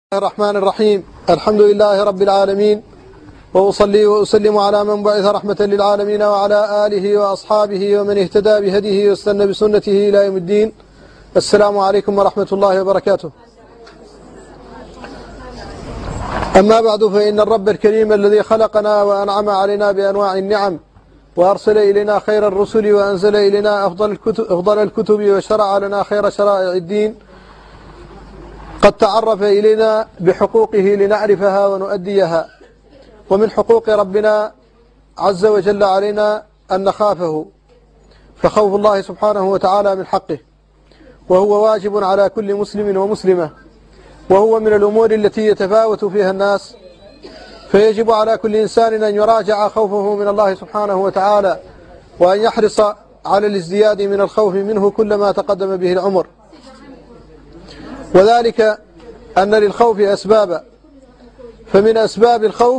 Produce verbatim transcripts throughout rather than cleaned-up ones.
الرحمن الرحيم. الحمد لله رب العالمين، وأصلي وأسلم على من بعث رحمة للعالمين وعلى آله وأصحابه ومن اهتدى بهديه واستنى بسنته إلى يوم الدين. السلام عليكم ورحمة الله وبركاته. أما بعد، فإن الرب الكريم الذي خلقنا وأنعم علينا بأنواع النعم وأرسل إلينا خير الرسل وأنزل إلينا أفضل الكتب, أفضل الكتب وشرع لنا خير شرائع الدين، قد تعرف إلينا بحقوقه لنعرفها ونؤديها. ومن حقوق ربنا عز وجل علينا أن نخافه، فخوف الله سبحانه وتعالى من حقه، وهو واجب على كل مسلم ومسلمة، وهو من الأمور التي يتفاوت فيها الناس، فيجب على كل إنسان أن يراجع خوفه من الله سبحانه وتعالى، وأن يحرص على الازدياد من الخوف منه كلما تقدم به العمر. وذلك أن للخوف أسبابا، فمن أسباب الخوف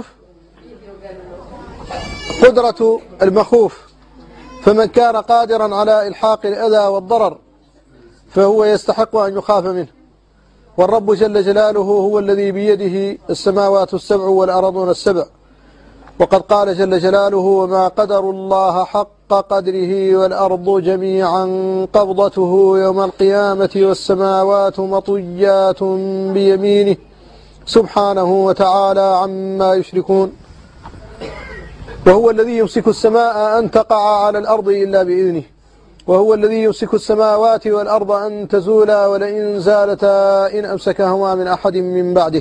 قدرة المخوف، فمن كان قادرا على إلحاق الأذى والضرر فهو يستحق أن يخاف منه. والرب جل جلاله هو الذي بيده السماوات السبع والأرضون السبع، وقد قال جل جلاله: وما قدر الله حق قدره والأرض جميعا قبضته يوم القيامة والسماوات مطويات بيمينه سبحانه وتعالى عما يشركون. وهو الذي يمسك السماء أن تقع على الأرض إلا بإذنه، وهو الذي يمسك السماوات والأرض أن تزولا ولئن زالتا إن أمسكهما من أحد من بعده.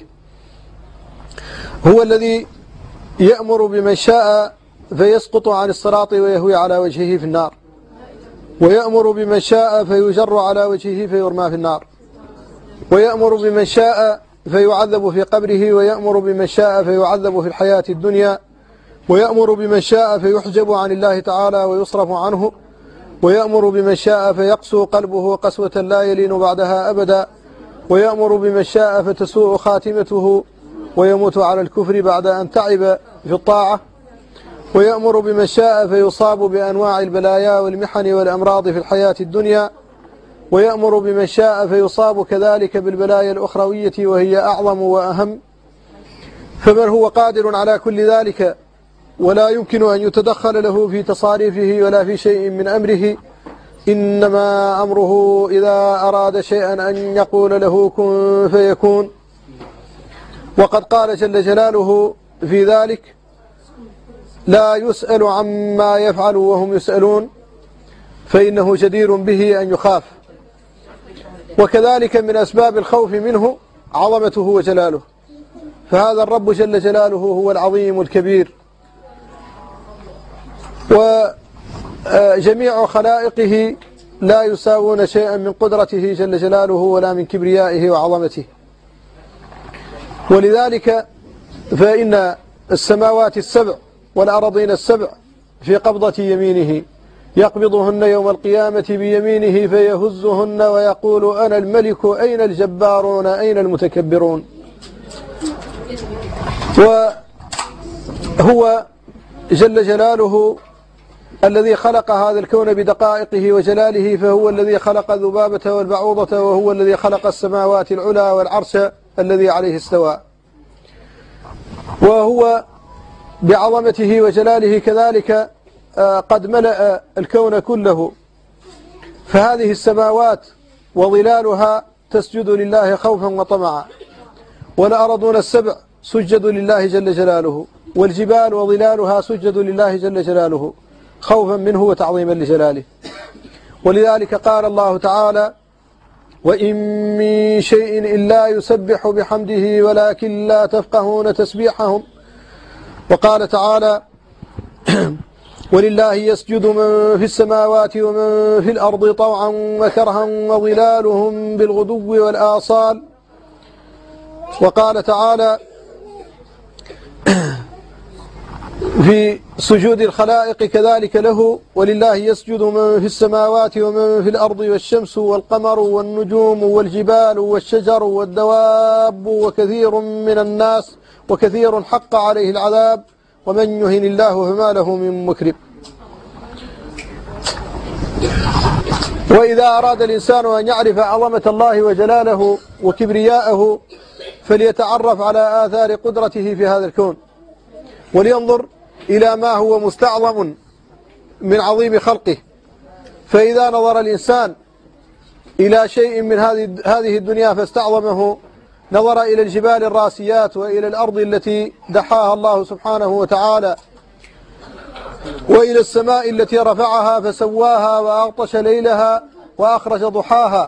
هو الذي يأمر بمن شاء فيسقط عن الصراط ويهوي على وجهه في النار، ويأمر بمن شاء فيجر على وجهه فيرمى في النار، ويأمر بمن شاء فيعذب في قبره، ويأمر بمن شاء فيعذب في الحياة الدنيا، ويأمر بمن شاء فيحجب عن الله تعالى ويصرف عنه، ويأمر بمن شاء فيقسو قلبه قسوة لا يلين بعدها أبدا، ويأمر بمن شاء فتسوء خاتمته ويموت على الكفر بعد أن تعب في الطاعة، ويأمر بمن شاء فيصاب بأنواع البلايا والمحن والأمراض في الحياة الدنيا، ويأمر بمن شاء فيصاب كذلك بالبلايا الأخروية وهي أعظم وأهم. فمن هو قادر على كل ذلك ولا يمكن أن يتدخل له في تصاريفه ولا في شيء من أمره، إنما أمره إذا أراد شيئا أن يقول له كن فيكون. وقد قال جل جلاله في ذلك: لا يسأل عما يفعل وهم يسألون، فإنه جدير به أن يخاف. وكذلك من أسباب الخوف منه عظمته وجلاله، فهذا الرب جل جلاله هو العظيم الكبير، وجميع خلائقه لا يساوون شيئا من قدرته جل جلاله ولا من كبريائه وعظمته. ولذلك فإن السماوات السبع والأرضين السبع في قبضة يمينه، يقبضهن يوم القيامة بيمينه فيهزهن ويقول: أنا الملك أين الجبارون أين المتكبرون. وهو جل جلاله الذي خلق هذا الكون بدقائقه وجلاله، فهو الذي خلق الذبابة والبعوضة، وهو الذي خلق السماوات العلى والعرش الذي عليه استوى. وهو بعظمته وجلاله كذلك قد ملأ الكون كله، فهذه السماوات وظلالها تسجد لله خوفا وطمعا، والأرضون السبع سجد لله جل جلاله، والجبال وظلالها سجد لله جل جلاله خوفا منه وتعظيما لجلاله. ولذلك قال الله تعالى: وإن من شيء إلا يسبح بحمده ولكن لا تفقهون تسبيحهم. وقال تعالى: ولله يسجد من في السماوات ومن في الأرض طوعا وكرها وظلالهم بالغدو والآصال. وقال تعالى في سجود الخلائق كذلك له: ولله يسجد من في السماوات ومن في الأرض والشمس والقمر والنجوم والجبال والشجر والدواب وكثير من الناس وكثير حق عليه العذاب ومن يهن الله فما له من مكرم. وإذا أراد الإنسان أن يعرف عظمة الله وجلاله وكبرياءه فليتعرف على آثار قدرته في هذا الكون، ولينظر إلى ما هو مستعظم من عظيم خلقه. فإذا نظر الإنسان إلى شيء من هذه الدنيا فاستعظمه، نظر إلى الجبال الراسيات وإلى الأرض التي دحاها الله سبحانه وتعالى، وإلى السماء التي رفعها فسواها وأغطش ليلها وأخرج ضحاها،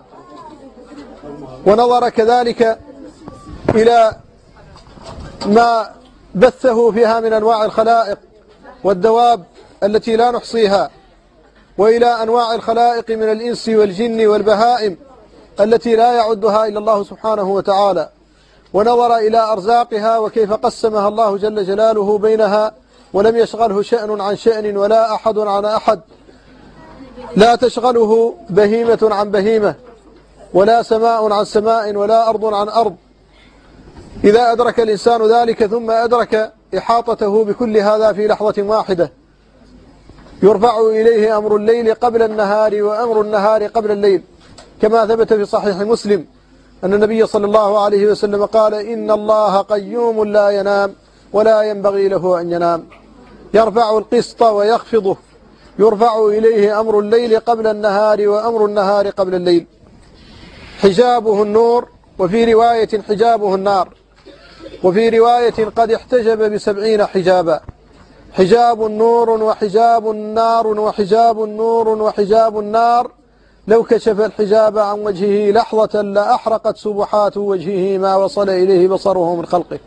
ونظر كذلك إلى ما بثه فيها من أنواع الخلائق والدواب التي لا نحصيها، وإلى أنواع الخلائق من الإنس والجن والبهائم التي لا يعدها إلا الله سبحانه وتعالى، ونظر إلى أرزاقها وكيف قسمها الله جل جلاله بينها، ولم يشغله شأن عن شأن ولا أحد عن أحد، لا تشغله بهيمة عن بهيمة، ولا سماء عن سماء، ولا أرض عن أرض. إذا أدرك الإنسان ذلك ثم أدرك إحاطته بكل هذا في لحظة واحدة، يرفع إليه أمر الليل قبل النهار وأمر النهار قبل الليل، كما ثبت في صحيح مسلم أن النبي صلى الله عليه وسلم قال: إن الله قيوم لا ينام ولا ينبغي له أن ينام، يرفع القسط ويخفضه، يرفع إليه أمر الليل قبل النهار وأمر النهار قبل الليل. حجابه النور، وفي رواية حجابه النار، وفي رواية قد احتجب بسبعين حجابا. حجاب النور وحجاب النار وحجاب النور وحجاب النار، لو كشف الحجاب عن وجهه لحظة لأحرقت سبحات وجهه ما وصل إليه بصره من خلقه.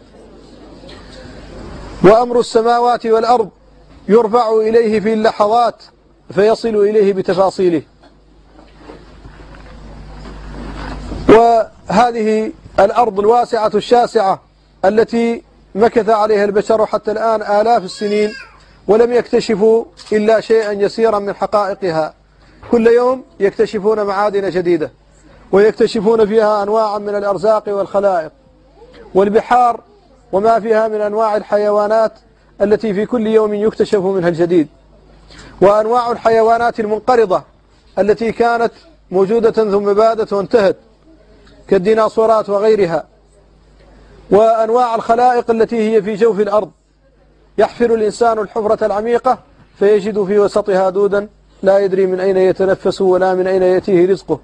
وأمر السماوات والأرض يرفع إليه في اللحظات فيصل إليه بتفاصيله. وهذه الأرض الواسعة الشاسعة التي مكث عليها البشر حتى الآن آلاف السنين ولم يكتشفوا إلا شيئا يسيرا من حقائقها، كل يوم يكتشفون معادن جديدة، ويكتشفون فيها أنواعا من الأرزاق والخلائق والبحار وما فيها من أنواع الحيوانات التي في كل يوم يكتشف منها الجديد، وأنواع الحيوانات المنقرضة التي كانت موجودة ثم بادت وانتهت كالديناصورات وغيرها، وأنواع الخلائق التي هي في جوف الأرض. يحفر الإنسان الحفرة العميقة فيجد في وسطها دودا لا يدري من أين يتنفس ولا من أين يأتيه رزقه.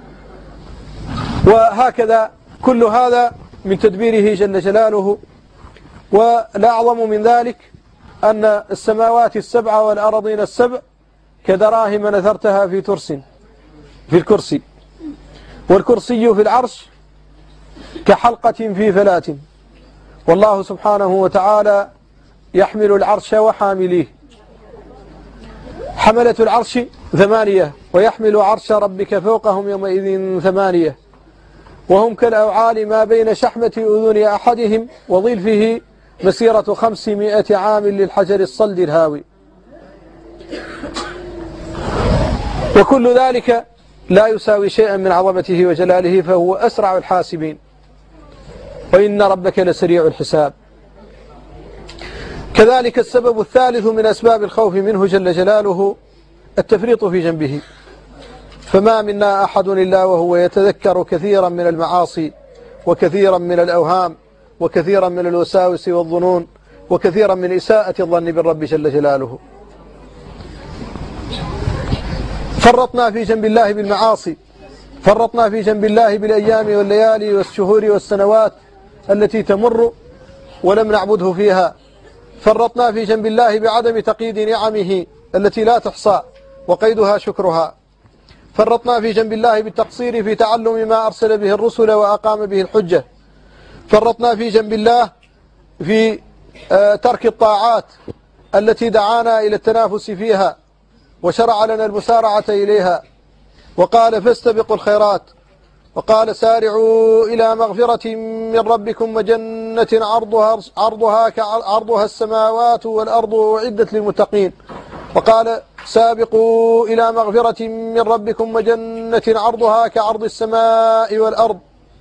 وهكذا كل هذا من تدبيره جل جلاله. والأعظم من ذلك أن السماوات السبع والأرضين السبع كدراهم نثرتها في ترس في الكرسي، والكرسي في العرش كحلقة في فلاة، والله سبحانه وتعالى يحمل العرش وحامليه. حملة العرش ثمانية، ويحمل عرش ربك فوقهم يومئذ ثمانية، وهم كالأوعال ما بين شحمة أذن أحدهم وظلفه مسيرة خمسمائة عام للحجر الصلد الهاوي. وكل ذلك لا يساوي شيئا من عظمته وجلاله، فهو أسرع الحاسبين، وإن ربك لسريع الحساب. كذلك السبب الثالث من أسباب الخوف منه جل جلاله التفريط في جنبه، فما منا أحد إلا وهو يتذكر كثيرا من المعاصي وكثيرا من الأوهام وكثيرا من الوساوس والظنون وكثيرا من إساءة الظن بالرب جل جلاله. فرطنا في جنب الله بالمعاصي، فرطنا في جنب الله بالأيام والليالي والشهور والسنوات التي تمر ولم نعبده فيها. فرطنا في جنب الله بعدم تقييد نعمه التي لا تحصى وقيدها شكرها. فرطنا في جنب الله بالتقصير في تعلم ما أرسل به الرسل وأقام به الحجة. فرطنا في جنب الله في ترك الطاعات التي دعانا إلى التنافس فيها وشرع لنا المسارعة إليها، وقال فاستبقوا الخيرات، وقال سارعوا إلى مغفرة من ربكم وجنة عرضها عرضها كعرضها السماوات والأرض أعدت للمتقين، وقال سابقوا إلى مغفرة من ربكم وجنة عرضها كعرض السماء والأرض.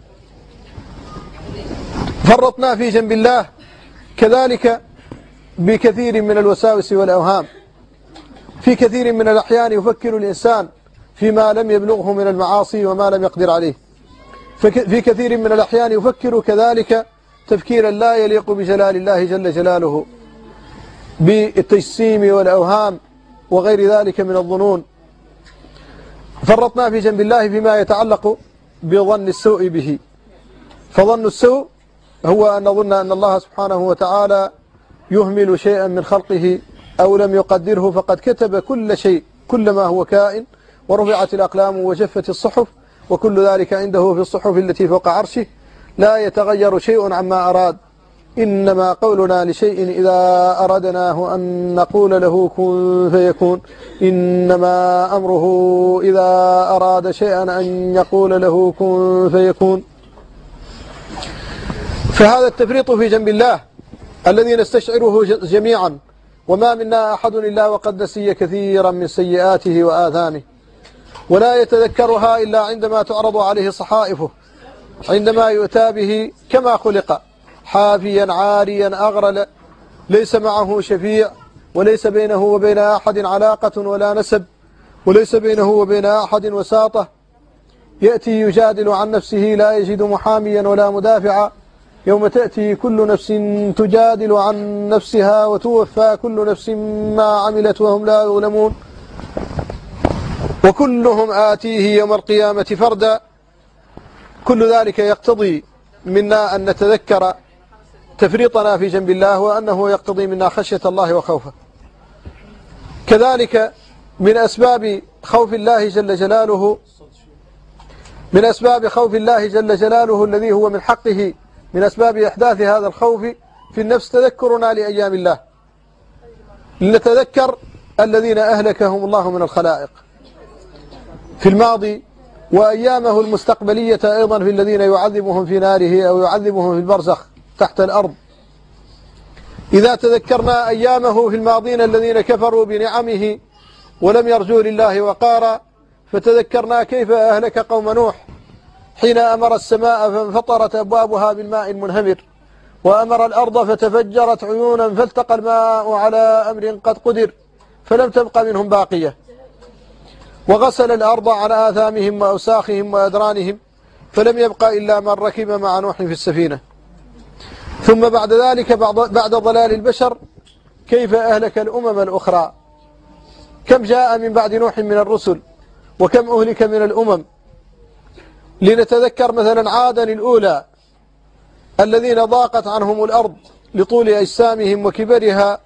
فرطنا في جنب الله كذلك بكثير من الوساوس والأوهام. في كثير من الأحيان يفكر الإنسان فيما لم يبلغه من المعاصي وما لم يقدر عليه، في كثير من الأحيان يفكر كذلك تفكيرا لا يليق بجلال الله جل جلاله، بالتجسيم والأوهام وغير ذلك من الظنون. فرطنا في جنب الله فيما يتعلق بظن السوء به. فظن السوء هو أن نظن أن الله سبحانه وتعالى يهمل شيئا من خلقه أو لم يقدره، فقد كتب كل شيء، كل ما هو كائن، ورفعت الأقلام وجفت الصحف، وكل ذلك عنده في الصحف التي فوق عرشه، لا يتغير شيء عما أراد. إنما قولنا لشيء إذا أردناه أن نقول له كن فيكون، إنما أمره إذا أراد شيئا أن يقول له كن فيكون. فهذا التفريط في جنب الله الذي نستشعره جميعا، وما منا أحد إلا وقد نسي كثيرا من سيئاته وآثامه، ولا يتذكرها إلا عندما تعرض عليه صحائفه، عندما يؤتى به كما خلق حافيا عاريا أغرل، ليس معه شفيع، وليس بينه وبين أحد علاقة ولا نسب، وليس بينه وبين أحد وساطة، يأتي يجادل عن نفسه لا يجد محاميا ولا مدافعا، يوم تأتي كل نفس تجادل عن نفسها وتوفى كل نفس ما عملت وهم لا يظلمون، وكلهم آتيه يوم القيامة فردا. كل ذلك يقتضي منا أن نتذكر تفريطنا في جنب الله، وأنه يقتضي منا خشية الله وخوفه. كذلك من أسباب خوف الله جل جلاله من أسباب خوف الله جل جلاله الذي هو من حقه، من أسباب إحداث هذا الخوف في النفس تذكرنا لأيام الله، لنتذكر الذين أهلكهم الله من الخلائق في الماضي، وأيامه المستقبلية أيضا في الذين يعذبهم في ناره أو يعذبهم في البرزخ تحت الأرض. إذا تذكرنا أيامه في الماضين الذين كفروا بنعمه ولم يرجوا لله وقارا، فتذكرنا كيف أهلك قوم نوح حين أمر السماء فانفطرت أبوابها بالماء المنهمر، وأمر الأرض فتفجرت عيونا فالتقى الماء على أمر قد قدر فلم تبق منهم باقية، وغسل الأرض عن آثامهم وأوساخهم وأدرانهم فلم يبق إلا من ركب مع نوح في السفينة. ثم بعد ذلك بعد ضلال البشر كيف أهلك الأمم الأخرى، كم جاء من بعد نوح من الرسل وكم أهلك من الأمم. لنتذكر مثلا عادا الأولى الذين ضاقت عنهم الأرض لطول أجسامهم وكبرها،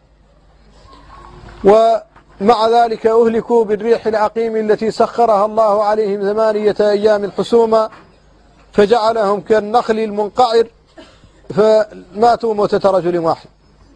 ومع ذلك أهلكوا بالريح العقيم التي سخرها الله عليهم ثمانية أيام حسوما فجعلهم كالنخل المنقعر فماتوا موتة رجل واحد.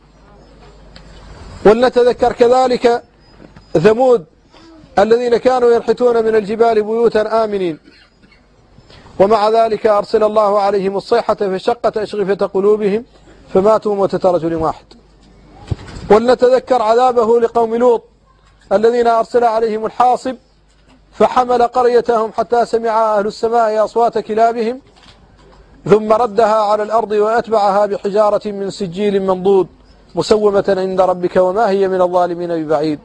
ولنتذكر كذلك ثمود الذين كانوا ينحتون من الجبال بيوتا آمنين، ومع ذلك أرسل الله عليهم الصيحة فشقت أشغفة قلوبهم فماتوا موتة رجل واحد. ولنتذكر عذابه لقوم لوط الذين أرسل عليهم الحاصب فحمل قريتهم حتى سمع أهل السماء أصوات كلابهم ثم ردها على الأرض وأتبعها بحجارة من سجيل منضود مسومة عند ربك وما هي من الظالمين ببعيد.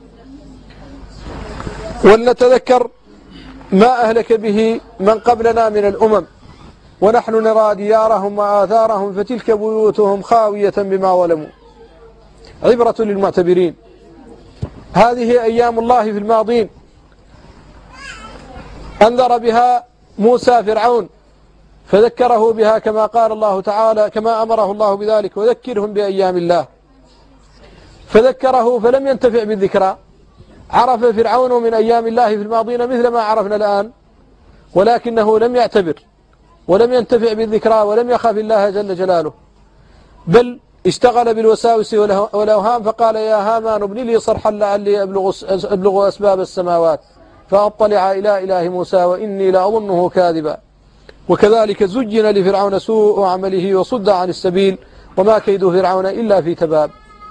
ولنتذكر ما أهلك به من قبلنا من الأمم ونحن نرى ديارهم وآثارهم فتلك بيوتهم خاوية بما ظلموا. عبرة للمعتبرين. هذه أيام الله في الماضين أنذر بها موسى فرعون فذكره بها كما قال الله تعالى كما أمره الله بذلك وذكرهم بأيام الله، فذكره فلم ينتفع بالذكرى. عرف فرعون من أيام الله في الماضين مثل ما عرفنا الآن، ولكنه لم يعتبر ولم ينتفع بالذكرى ولم يخاف الله جل جلاله، بل اشتغل بالوساوس والأوهام فقال يا هامان ابن لي صرحا لعلي أبلغ, أبلغ أسباب السماوات فأطلع إلى إله موسى وإني لأظنه كاذبا. وكذلك زجن لفرعون سوء عمله وصد عن السبيل وما كيد فرعون إلا في تباب.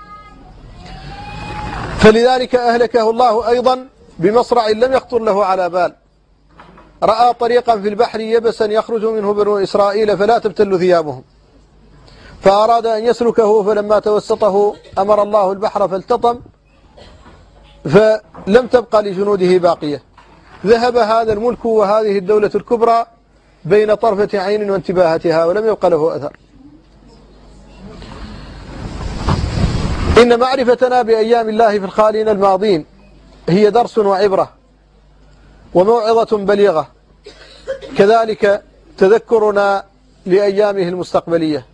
فلذلك أهلكه الله أيضا بمصرع لم يخطر له على بال. رأى طريقا في البحر يبسا يخرج منه بنو إسرائيل فلا تبتل ثيابهم، فأراد أن يسلكه فلما توسطه أمر الله البحر فالتطم فلم تبقى لجنوده باقية. ذهب هذا الملك وهذه الدولة الكبرى بين طرفة عين وانتباهتها ولم يبق له أثر. إن معرفتنا بأيام الله في الخالين الماضين هي درس وعبرة وموعظة بليغة، كذلك تذكرنا لأيامه المستقبلية،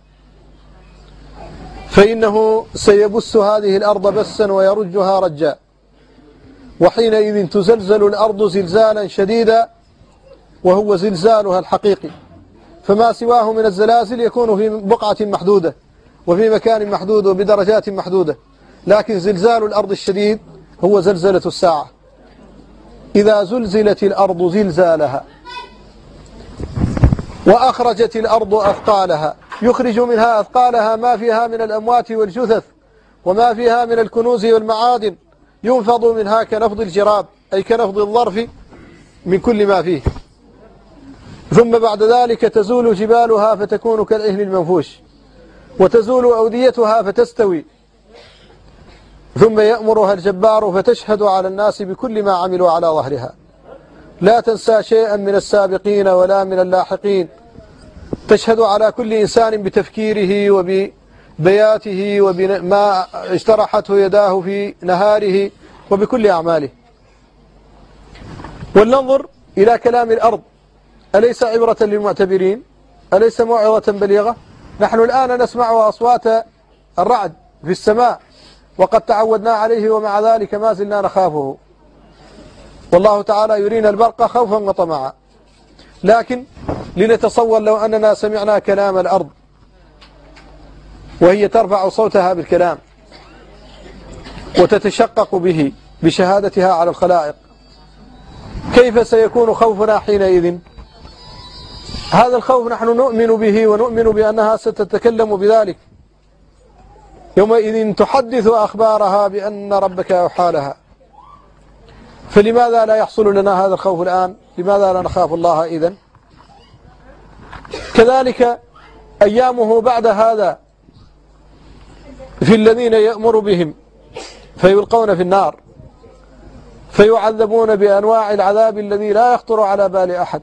فإنه سيبث هذه الأرض بثا ويرجها رجا، وحينئذ تزلزل الأرض زلزالا شديدا وهو زلزالها الحقيقي، فما سواه من الزلازل يكون في بقعة محدودة وفي مكان محدود وبدرجات محدودة، لكن زلزال الأرض الشديد هو زلزلة الساعة. إذا زلزلت الأرض زلزالها وأخرجت الأرض أثقالها، يخرج منها أثقالها ما فيها من الأموات والجثث وما فيها من الكنوز والمعادن، ينفض منها كنفض الجراب، أي كنفض الظرف من كل ما فيه. ثم بعد ذلك تزول جبالها فتكون كالعهن المنفوش، وتزول أوديتها فتستوي، ثم يأمرها الجبار فتشهد على الناس بكل ما عملوا على ظهرها، لا تنسى شيئا من السابقين ولا من اللاحقين، تشهد على كل إنسان بتفكيره وببياته وبما اجترحته يداه في نهاره وبكل أعماله. ولننظر إلى كلام الأرض، أليس عبرة للمعتبرين؟ أليس موعظة بليغة؟ نحن الآن نسمع أصوات الرعد في السماء وقد تعودنا عليه، ومع ذلك ما زلنا نخافه، والله تعالى يرينا البرق خوفا وطمعا. لكن لنتصور لو أننا سمعنا كلام الأرض وهي ترفع صوتها بالكلام وتتشقق به بشهادتها على الخلائق، كيف سيكون خوفنا حينئذ؟ هذا الخوف نحن نؤمن به ونؤمن بأنها ستتكلم بذلك، يومئذ تحدث أخبارها بأن ربك أوحى لها. فلماذا لا يحصل لنا هذا الخوف الآن؟ لماذا لا نخاف الله إذن؟ كذلك أيامه بعد هذا في الذين يأمر بهم فيلقون في النار فيعذبون بأنواع العذاب الذي لا يخطر على بال أحد.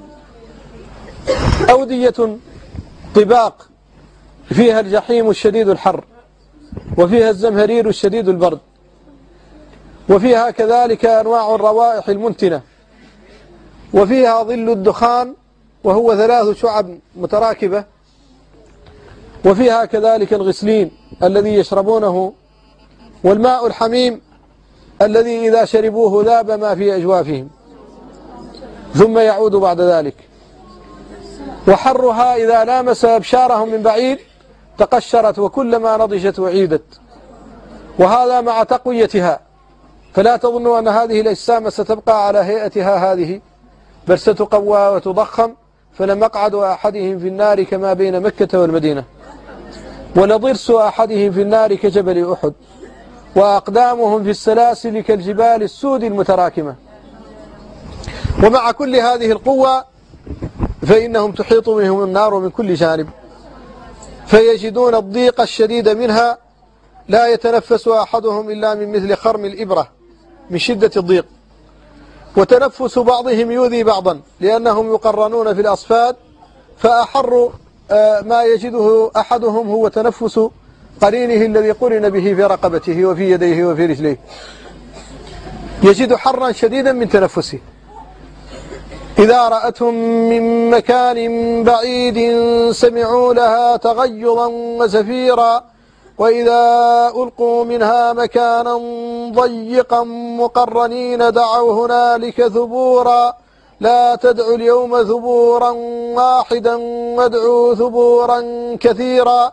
أودية طباق فيها الجحيم الشديد الحر، وفيها الزمهرير الشديد البرد، وفيها كذلك أنواع الروائح المنتنة، وفيها ظل الدخان وهو ثلاث شعب متراكبة، وفيها كذلك الغسلين الذي يشربونه، والماء الحميم الذي إذا شربوه ذاب ما في أجوافهم ثم يعود بعد ذلك، وحرها إذا لامس أبشارهم من بعيد تقشرت وكلما نضجت وعيدت، وهذا مع تقويتها، فلا تظنوا أن هذه الأجسام ستبقى على هيئتها هذه، بل ستقوى وتضخم، فلمقعد أحدهم في النار كما بين مكة والمدينة، ولضرس أحدهم في النار كجبل أحد، وأقدامهم في السلاسل كالجبال السود المتراكمة. ومع كل هذه القوة فإنهم تحيط بهم النار من كل جانب، فيجدون الضيق الشديد منها، لا يتنفس أحدهم إلا من مثل خرم الإبرة من شدة الضيق، وتنفس بعضهم يؤذي بعضا لأنهم يقرنون في الأصفاد، فأحر ما يجده أحدهم هو تنفس قرينه الذي قرن به في رقبته وفي يديه وفي رجليه، يجد حرا شديدا من تنفسه. إذا رأتهم من مكان بعيد سمعوا لها تغيظا وزفيرا، وإذا ألقوا منها مكانا ضيقا مقرنين دعوا هنالك ثبورا، لا تدعوا اليوم ثبورا واحدا وادعوا ثبورا كثيرا.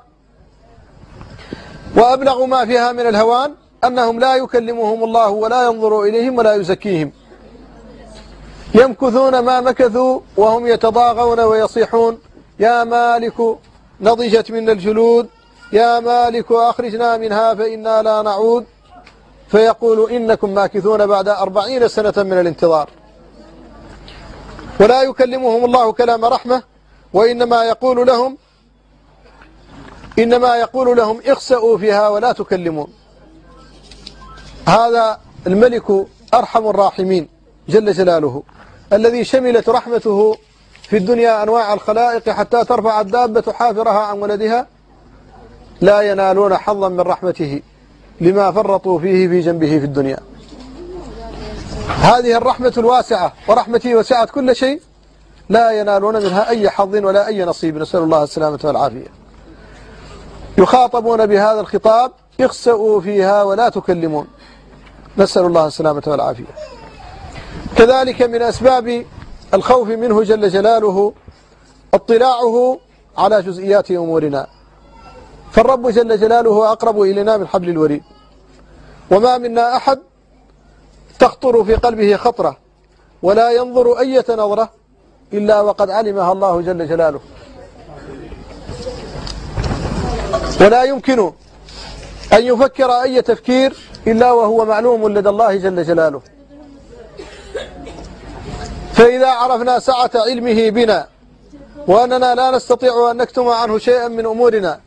وأبلغ ما فيها من الهوان أنهم لا يكلمهم الله ولا ينظر إليهم ولا يزكيهم، يمكثون ما مكثوا وهم يتضاغون ويصيحون: يا مالك نضجت منا الجلود، يا مالك أخرجنا منها فإنا لا نعود، فيقول: إنكم ماكثون بعد أربعين سنة من الانتظار. ولا يكلمهم الله كلام رحمة، وإنما يقول لهم إنما يقول لهم اخسأوا فيها ولا تكلمون. هذا الملك أرحم الراحمين جل جلاله، الذي شملت رحمته في الدنيا أنواع الخلائق حتى ترفع الدابة حافرها عن ولدها لا ينالون حظا من رحمته لما فرطوا فيه في جنبه في الدنيا. هذه الرحمة الواسعة ورحمتي وسعت كل شيء لا ينالون منها أي حظ ولا أي نصيب، نسأل الله السلامة والعافية. يخاطبون بهذا الخطاب اخسئوا فيها ولا تكلمون، نسأل الله السلامة والعافية. كذلك من أسباب الخوف منه جل جلاله اطلاعه على جزئيات أمورنا، فالرب جل جلاله أقرب إلينا من حبل الوريد، وما منا أحد تخطر في قلبه خطرة ولا ينظر أية نظرة إلا وقد علمها الله جل جلاله، ولا يمكن أن يفكر أي تفكير إلا وهو معلوم لدى الله جل جلاله. فإذا عرفنا سعة علمه بنا وأننا لا نستطيع أن نكتم عنه شيئا من أمورنا،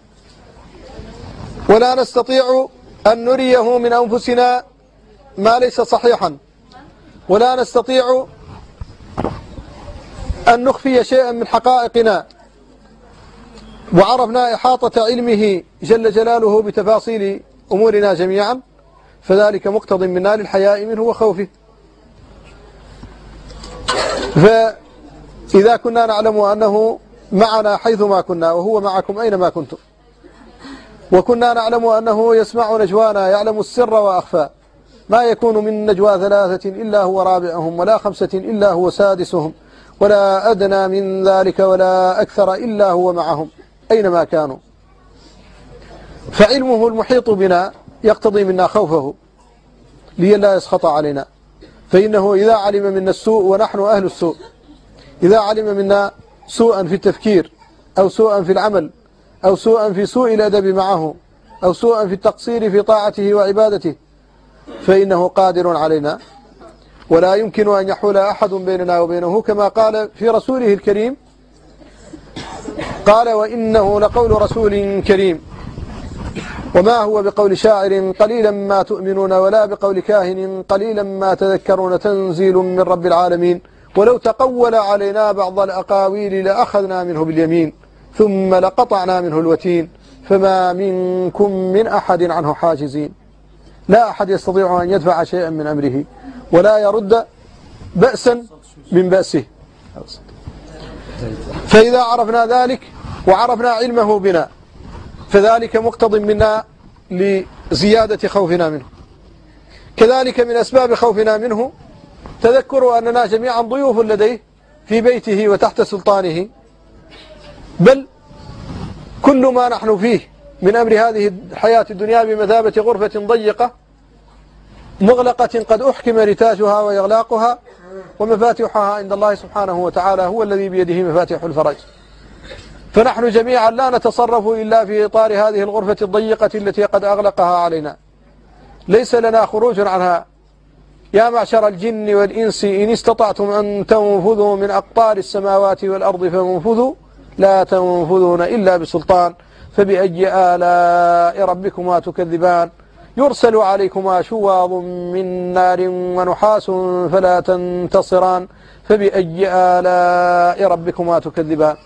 ولا نستطيع أن نريه من أنفسنا ما ليس صحيحا، ولا نستطيع أن نخفي شيئا من حقائقنا، وعرفنا إحاطة علمه جل جلاله بتفاصيل أمورنا جميعا، فذلك مقتض منا للحياء منه وخوفه. فإذا كنا نعلم أنه معنا حيثما كنا وهو معكم أينما كنتم، وكنا نعلم أنه يسمع نجوانا يعلم السر وأخفى، ما يكون من نجوى ثلاثة إلا هو رابعهم ولا خمسة إلا هو سادسهم ولا أدنى من ذلك ولا أكثر إلا هو معهم أينما كانوا. فعلمه المحيط بنا يقتضي منا خوفه لئلا يسخط علينا، فإنه إذا علم منا السوء ونحن أهل السوء، إذا علم منا سوءا في التفكير أو سوءا في العمل أو سوءا في سوء الأدب معه أو سوءا في التقصير في طاعته وعبادته، فإنه قادر علينا ولا يمكن أن يحول أحد بيننا وبينه، كما قال في رسوله الكريم، قال وإنه لقول رسول كريم وما هو بقول شاعر قليلا ما تؤمنون ولا بقول كاهن قليلا ما تذكرون تنزيل من رب العالمين ولو تقول علينا بعض الأقاويل لأخذنا منه باليمين ثم لقطعنا منه الوتين فما منكم من أحد عنه حاجزين. لا أحد يستطيع أن يدفع شيئا من أمره ولا يرد بأسا من بأسه. فإذا عرفنا ذلك وعرفنا علمه بنا فذلك مقتض منا لزيادة خوفنا منه. كذلك من أسباب خوفنا منه تذكر أننا جميعا ضيوف لديه في بيته وتحت سلطانه، بل كل ما نحن فيه من أمر هذه الحياة الدنيا بمثابة غرفة ضيقة مغلقة قد أحكم رتاجها وإغلاقها، ومفاتيحها عند الله سبحانه وتعالى هو الذي بيده مفاتيح الفرج. فنحن جميعا لا نتصرف إلا في إطار هذه الغرفة الضيقة التي قد أغلقها علينا، ليس لنا خروج عنها. يا معشر الجن والإنس إن استطعتم أن تنفذوا من أقطار السماوات والأرض فانفذوا لا تنفذون إلا بسلطان فبأي آلاء ربكما تكذبان يرسل عليكما شواظ من نار ونحاس فلا تنتصران فبأي آلاء ربكما تكذبان.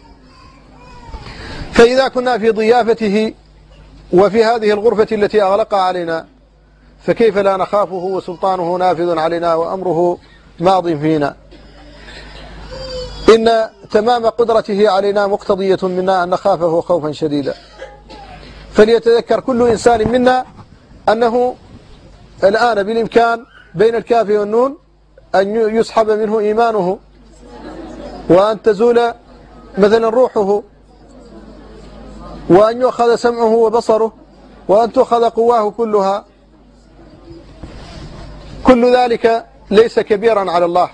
فإذا كنا في ضيافته وفي هذه الغرفة التي أغلق علينا فكيف لا نخافه وسلطانه نافذ علينا وأمره ماض فينا. إن تمام قدرته علينا مقتضية منا أن نخافه خوفا شديدا. فليتذكر كل إنسان منا أنه الآن بالإمكان بين الكاف والنون أن يسحب منه إيمانه وأن تزول مثلا روحه وأن يؤخذ سمعه وبصره وأن تؤخذ قواه كلها. كل ذلك ليس كبيرا على الله.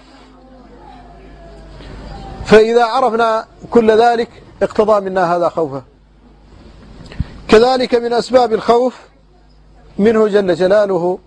فإذا عرفنا كل ذلك اقتضى منا هذا خوفه. كذلك من أسباب الخوف منه جل جلاله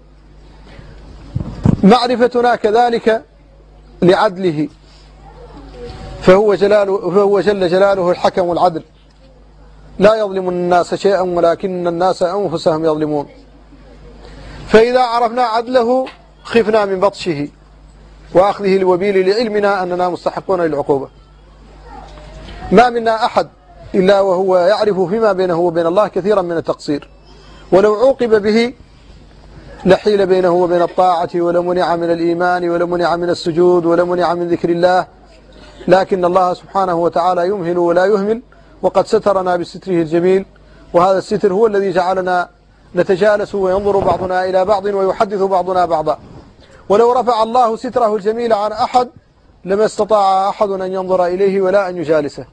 معرفتنا كذلك لعدله، فهو, جلاله فهو جل جلاله الحكم العدل، لا يظلم الناس شيئا ولكن الناس أنفسهم يظلمون. فإذا عرفنا عدله خفنا من بطشه وأخذه الوبيل لعلمنا أننا مستحقون للعقوبة. ما منا أحد إلا وهو يعرف فيما بينه وبين الله كثيرا من التقصير، ولو عوقب به لحيل بينه وبين الطاعة، ولمنع من الإيمان، ولمنع من السجود، ولمنع من ذكر الله. لكن الله سبحانه وتعالى يمهل ولا يهمل، وقد سترنا بستره الجميل، وهذا الستر هو الذي جعلنا نتجالس وينظر بعضنا إلى بعض ويحدث بعضنا بعضا. ولو رفع الله ستره الجميل عن أحد لما استطاع أحد أن ينظر إليه ولا أن يجالسه.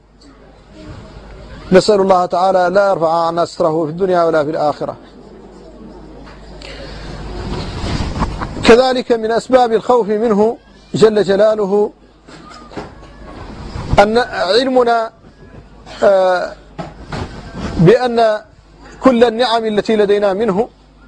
نسأل الله تعالى لا يرفع عنا ستره في الدنيا ولا في الآخرة. كذلك من أسباب الخوف منه جل جلاله أن علمنا بأن كل النعم التي لدينا منه،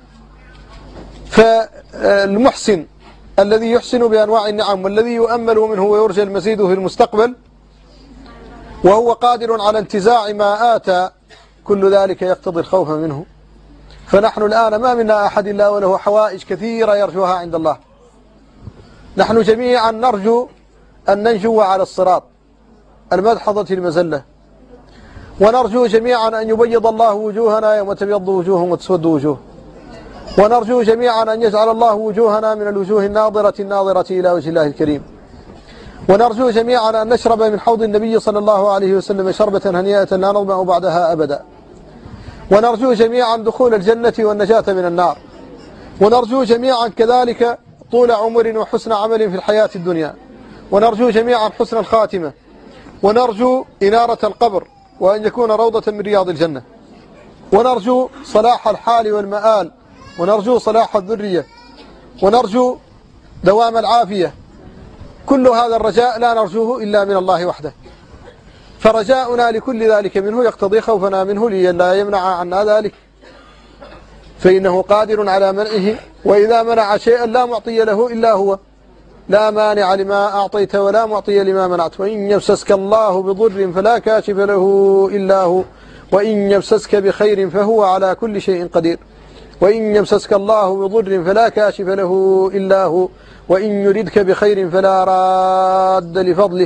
فالمحسن الذي يحسن بأنواع النعم والذي يؤمل منه ويرجى المزيد في المستقبل وهو قادر على انتزاع ما آتى، كل ذلك يقتضي الخوف منه. فنحن الآن ما منا أحد إلا وله حوائج كثيرة يرجوها عند الله. نحن جميعا نرجو أن ننجو على الصراط المدحضة المزلة، ونرجو جميعا أن يبيض الله وجوهنا يوم تبيض وجوه وتسود وجوه، ونرجو جميعا أن يجعل الله وجوهنا من الوجوه الناظرة الناظرة إلى وجه الله الكريم، ونرجو جميعا أن نشرب من حوض النبي صلى الله عليه وسلم شربة هنيئة لا نظمأ بعدها أبدا، ونرجو جميعا دخول الجنة والنجاة من النار، ونرجو جميعا كذلك طول عمر وحسن عمل في الحياة الدنيا، ونرجو جميعا حسن الخاتمة، ونرجو إنارة القبر وأن يكون روضة من رياض الجنة، ونرجو صلاح الحال والمآل، ونرجو صلاح الذرية، ونرجو دوام العافية. كل هذا الرجاء لا نرجوه إلا من الله وحده، فرجاؤنا لكل ذلك منه يقتضي خوفنا منه لئلا يمنع عنا ذلك، فإنه قادر على منعه، وإذا منع شيئا لا معطي له إلا هو، لا مانع لما أعطيت ولا معطي لما منعت، وإن يمسسك الله بضر فلا كاشف له إلا هو، وإن يمسسك بخير فهو على كل شيء قدير، وإن يمسسك الله بضر فلا كاشف له إلا هو، وإن يردك بخير فلا راد لفضله،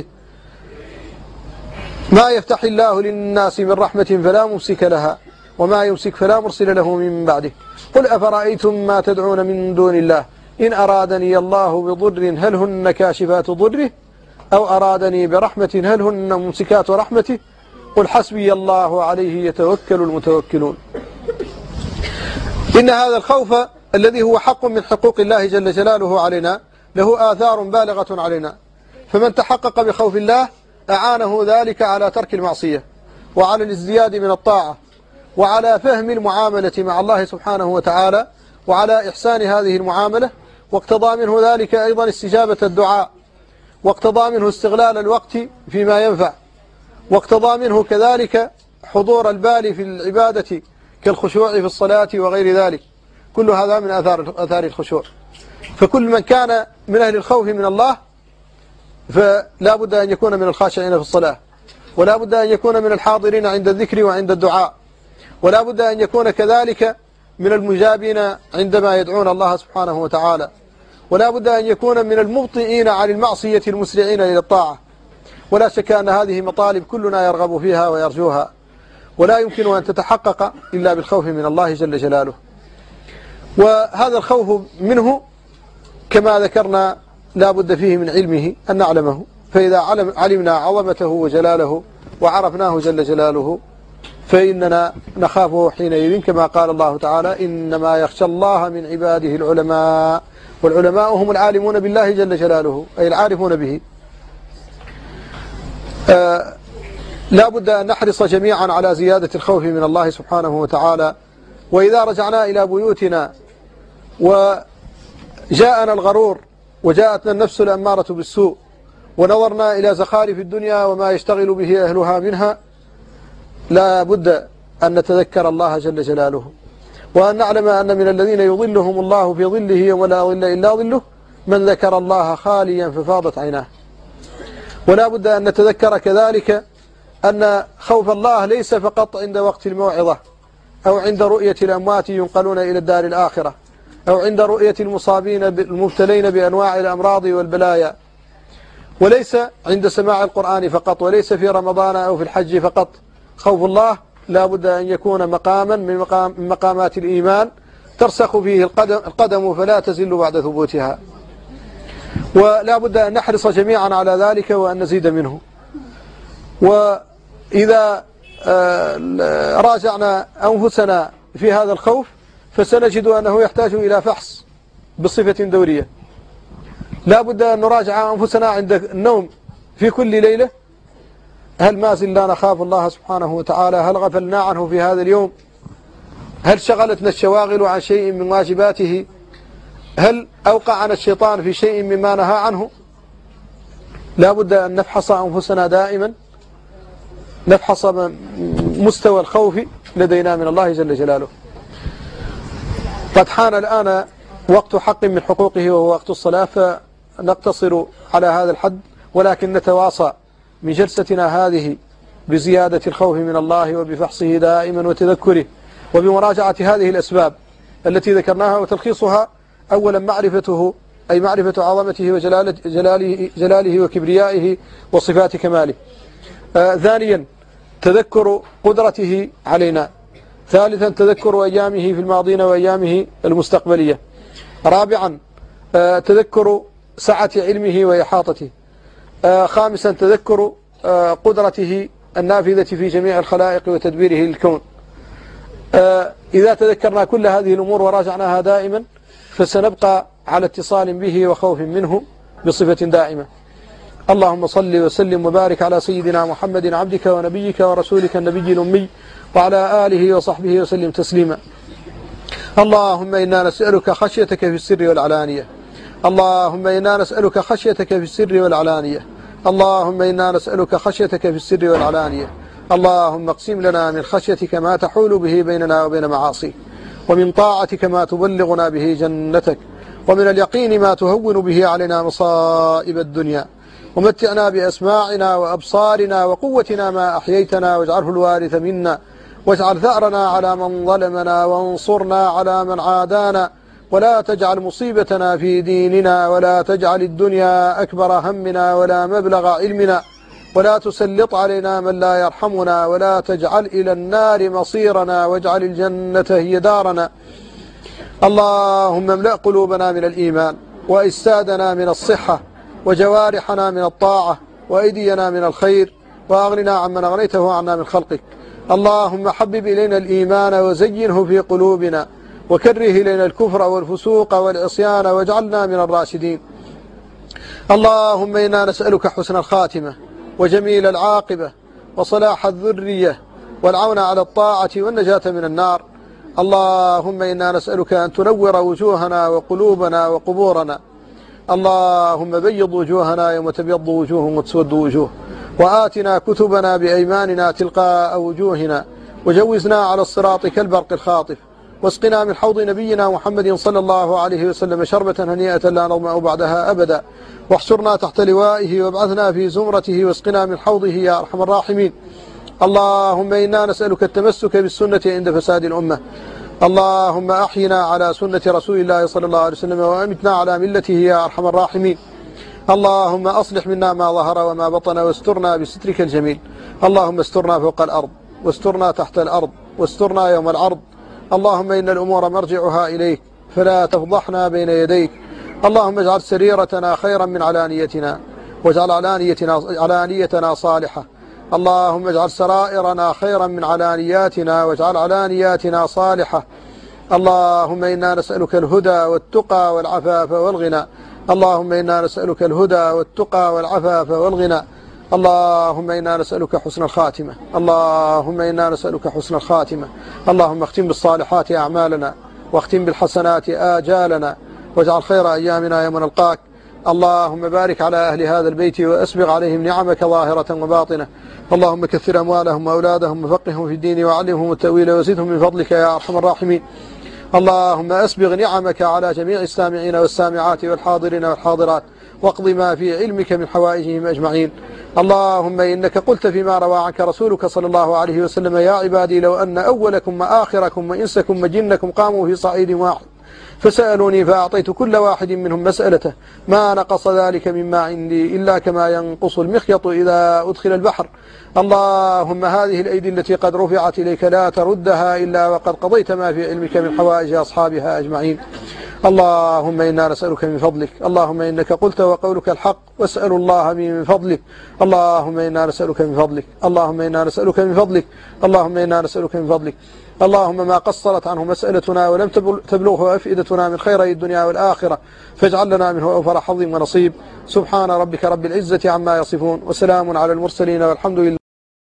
ما يفتح الله للناس من رحمة فلا ممسك لها، وما يمسك فلا مرسل له من بعده. قل أفرأيتم ما تدعون من دون الله إن أرادني الله بضر هل هن كاشفات ضره أو أرادني برحمة هل هن ممسكات رحمته قل حسبي الله عليه يتوكل المتوكلون. إن هذا الخوف الذي هو حق من حقوق الله جل جلاله علينا له آثار بالغة علينا، فمن تحقق بخوف الله أعانه ذلك على ترك المعصية وعلى الازدياد من الطاعة وعلى فهم المعاملة مع الله سبحانه وتعالى وعلى إحسان هذه المعاملة، واقتضى منه ذلك أيضا استجابة الدعاء، واقتضى منه استغلال الوقت فيما ينفع، واقتضى منه كذلك حضور البال في العبادة كالخشوع في الصلاة وغير ذلك. كل هذا من آثار آثار الخشوع. فكل من كان من أهل الخوف من الله فلا بد أن يكون من الخاشعين في الصلاة، ولا بد أن يكون من الحاضرين عند الذكر وعند الدعاء، ولا بد أن يكون كذلك من المجابين عندما يدعون الله سبحانه وتعالى، ولا بد أن يكون من المبطئين عن المعصية المسرعين إلى الطاعة. ولا شك أن هذه مطالب كلنا يرغب فيها ويرجوها، ولا يمكن أن تتحقق إلا بالخوف من الله جل جلاله. وهذا الخوف منه كما ذكرنا لا بد فيه من علمه أن نعلمه، فإذا علمنا عظمته وجلاله وعرفناه جل جلاله فإننا نخافه حينئذ، كما قال الله تعالى إنما يخشى الله من عباده العلماء، والعلماء هم العالمون بالله جل جلاله أي العارفون به. آه لا بد أن نحرص جميعا على زيادة الخوف من الله سبحانه وتعالى. وإذا رجعنا إلى بيوتنا وجاءنا الغرور وجاءتنا النفس الأمارة بالسوء ونظرنا إلى زخارف الدنيا وما يشتغل به أهلها منها، لا بد أن نتذكر الله جل جلاله، وأن نعلم أن من الذين يظلهم الله في ظله ولا ظل إلا ظله من ذكر الله خاليا ففاضت عيناه. ولا بد أن نتذكر كذلك أن خوف الله ليس فقط عند وقت الموعظة أو عند رؤية الأموات ينقلون إلى الدار الآخرة أو عند رؤية المصابين المبتلين بأنواع الأمراض والبلايا، وليس عند سماع القرآن فقط، وليس في رمضان أو في الحج فقط. خوف الله لا بد أن يكون مقاما من مقام من مقامات الإيمان ترسخ فيه القدم, القدم فلا تزل بعد ثبوتها، ولا بد أن نحرص جميعا على ذلك وأن نزيد منه. وإذا راجعنا أنفسنا في هذا الخوف فسنجد أنه يحتاج إلى فحص بصفة دورية. لا بد أن نراجع أنفسنا عند النوم في كل ليلة، هل ما زلنا نخاف الله سبحانه وتعالى؟ هل غفلنا عنه في هذا اليوم؟ هل شغلتنا الشواغل عن شيء من واجباته؟ هل أوقعنا الشيطان في شيء مما نهى عنه؟ لا بد أن نفحص أنفسنا دائما، نفحص مستوى الخوف لدينا من الله جل جلاله. قد حان الآن وقت حق من حقوقه وهو وقت الصلاة، فنقتصر على هذا الحد، ولكن نتواصى من جلستنا هذه بزيادة الخوف من الله وبفحصه دائما وتذكره وبمراجعة هذه الأسباب التي ذكرناها، وتلخيصها أولا معرفته، أي معرفة عظمته وجلاله جلاله, جلاله وكبريائه وصفات كماله. آه ثانيا تذكر قدرته علينا. ثالثا تذكر أيامه في الماضين وأيامه المستقبلية. رابعا آه تذكر سعة علمه وإحاطته. آه خامسا تذكر آه قدرته النافذة في جميع الخلائق وتدبيره للكون. آه إذا تذكرنا كل هذه الأمور وراجعناها دائما فسنبقى على اتصال به وخوف منه بصفة دائمة. اللهم صل وسلم وبارك على سيدنا محمد عبدك ونبيك ورسولك النبي الأمي وعلى آله وصحبه وسلم تسليما. اللهم إنا نسألك خشيتك في السر والعلانية. اللهم إنا نسألك خشيتك في السر والعلانية. اللهم إنا نسألك خشيتك في السر والعلانية. اللهم اقسم لنا من خشيتك ما تحول به بيننا وبين معاصيك، ومن طاعتك ما تبلغنا به جنتك، ومن اليقين ما تهون به علينا مصائب الدنيا، ومتعنا بأسماعنا وأبصارنا وقوتنا ما أحييتنا، واجعله الوارث منا، واجعل ثأرنا على من ظلمنا، وانصرنا على من عادانا، ولا تجعل مصيبتنا في ديننا، ولا تجعل الدنيا أكبر همنا ولا مبلغ علمنا، ولا تسلط علينا من لا يرحمنا، ولا تجعل إلى النار مصيرنا، واجعل الجنة هي دارنا. اللهم املأ قلوبنا من الإيمان، وأجسادنا من الصحة، وجوارحنا من الطاعة، وأيدينا من الخير، وأغننا عمن أغنيته عنا من خلقك. اللهم حبب إلينا الإيمان وزينه في قلوبنا، وكره إلينا الكفر والفسوق والعصيان، واجعلنا من الراشدين. اللهم إنا نسألك حسن الخاتمة وجميل العاقبة وصلاح الذرية والعون على الطاعة والنجاة من النار. اللهم إنا نسألك أن تنور وجوهنا وقلوبنا وقبورنا. اللهم بيض وجوهنا يوم تبيض وجوه وتسود وجوه، وآتنا كتبنا بأيماننا تلقاء وجوهنا، وجوزنا على الصراط كالبرق الخاطف، واسقنا من حوض نبينا محمد صلى الله عليه وسلم شربة هنيئة لا نظمأ بعدها أبدا، واحشرنا تحت لوائه وابعثنا في زمرته، واسقنا من حوضه يا أرحم الراحمين. اللهم إنا نسألك التمسك بالسنة عند فساد الأمة. اللهم أحينا على سنة رسول الله صلى الله عليه وسلم، وأمتنا على ملته يا أرحم الراحمين. اللهم أصلح منا ما ظهر وما بطن، واسترنا بسترك الجميل. اللهم استرنا فوق الأرض، واسترنا تحت الأرض، واسترنا يوم العرض. اللهم إن الأمور مرجعها إليك، فلا تفضحنا بين يديك. اللهم اجعل سريرتنا خيرا من علانيتنا، واجعل علانيتنا, علانيتنا صالحة. اللهم اجعل سرائرنا خيرا من علانياتنا، واجعل علانياتنا صالحة. اللهم إنا نسألك الهدى والتقى والعفاف والغنى. اللهم إنا نسألك الهدى والتقى والعفاف والغنى. اللهم إنا نسألك حسن الخاتمة. اللهم إنا نسألك حسن الخاتمة. اللهم اختم بالصالحات أعمالنا، واختم بالحسنات آجالنا، واجعل خير أيامنا يوم نلقاك. اللهم بارك على أهل هذا البيت وأسبغ عليهم نعمك ظاهرة وباطنة. اللهم كثر أموالهم وأولادهم وفقهم في الدين وعلمهم التأويل وزدهم من فضلك يا أرحم الراحمين. اللهم أسبغ نعمك على جميع السامعين والسامعات والحاضرين والحاضرات، واقض ما في علمك من حوائجهم أجمعين. اللهم إنك قلت فيما روى عنك رسولك صلى الله عليه وسلم: يا عبادي لو أن أولكم وآخركم وإنسكم وجنكم قاموا في صعيد واحد فسألوني فأعطيت كل واحد منهم مسألته ما نقص ذلك مما عندي إلا كما ينقص المخيط إذا أدخل البحر. اللهم هذه الأيدي التي قد رفعت إليك لا تردها إلا وقد قضيت ما في علمك من حوائج أصحابها أجمعين. اللهم إنا نسألك من فضلك، اللهم إنك قلت وقولك الحق، واسأل الله من فضلك. اللهم إنا نسألك من فضلك، اللهم إنا نسألك من فضلك، اللهم إنا نسألك من فضلك. اللهم ما قصرت عنه مسألتنا ولم تبلغه أفئدتنا من خيري الدنيا والآخرة فاجعل لنا منه أوفر حظ ونصيب. سبحان ربك رب العزة عما يصفون، وسلام على المرسلين، والحمد لله.